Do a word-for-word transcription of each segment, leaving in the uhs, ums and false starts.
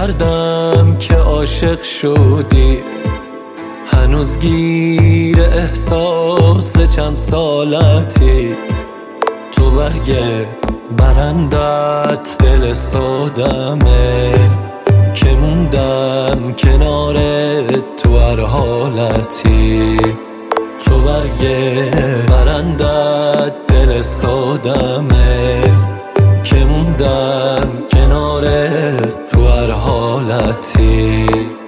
کردم که عاشق شدی، هنوز گیر احساس چند سالتی. تو برگ برندت دل سادمه که موندم کنارت تو هر حالتی. تو برگ برندت دل سادمه که موندم کنارت تو هر حالتی.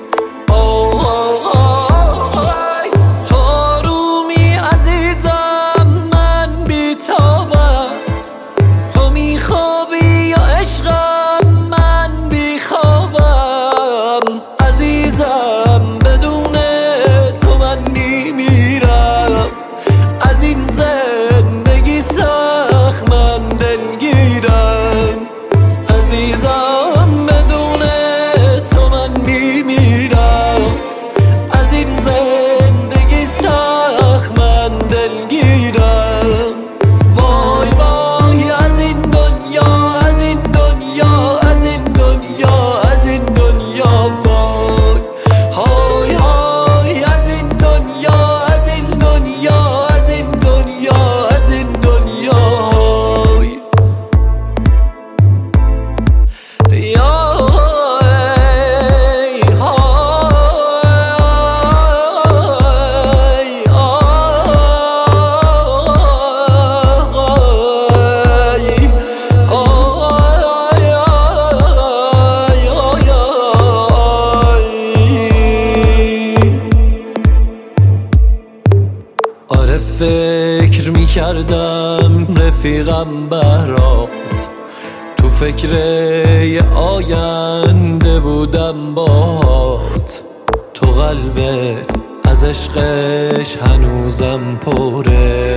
فکر می کردم رفیقم برات، تو فکر یه آینده بودم باهات. تو قلبت از عشقش هنوزم پره،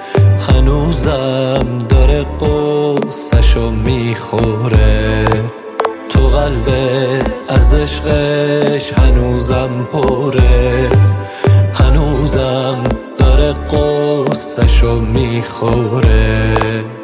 هنوزم داره قصه‌شو میخوره. تو قلبت از عشقش هنوزم پره، هنوزم داره قصه‌شو میخوره.